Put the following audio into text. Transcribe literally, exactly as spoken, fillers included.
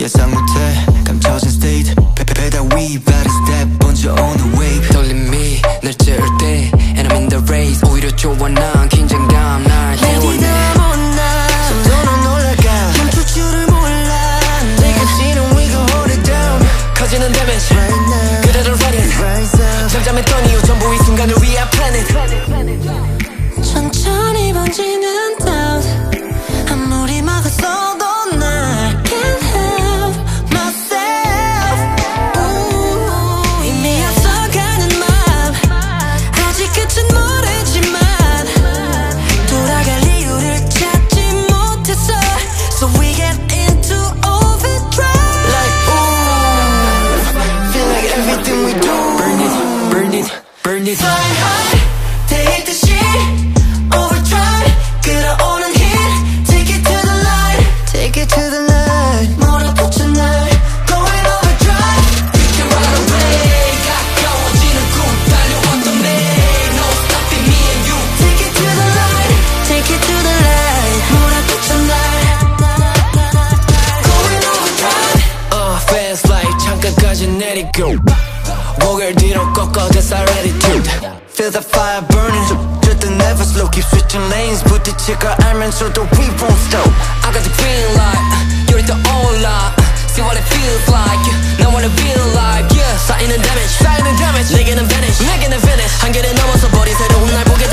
예상 못해 감춰진 state 배달 위 바른 step 번져 on the wave 떨림이 날 찌를 때 And I'm in the race 오히려 좋아 난 긴장감 날 태워내 속도는 올라가 멈출 줄을 몰라 내가 지는 we gon' hold it down 커지는 damage right now 그대로 running rise up 잠잠했던 이유 전부 이 순간을 위해 planet 천천히 번지는 doubt 아무리 막았어도 날 can't help myself 우, 이미 앞서가는 맘 아직 끝은 모르지만 돌아갈 이유를 찾지 못했어 So we get into overdrive like ooh feel like everything we do Burn it, burn it, burn it Fly high 대듯이 overdrive 끌어오는 hit Take it to the line take it to the line 몰아붙여 날 going overdrive You can run away 가까워지는 꿈 달려왔던 내 No stopping me and you Take it to the line Take it to the line 몰아붙여 날 going overdrive Uh, fast like 창가까지 내리고 고개를 뒤로 꺾어 that's our attitude feel the fire burning 절대 never slow keep switching lanes 부딪힐 걸 알면서도 we won't stop I got the green light you're the only light see what it feels like now wanna feel like yeah 쌓이는 damage 쌓이는 damage 내게는 vanish 내게는 vanish 한계를 넘어서 버린 새로운 날 보게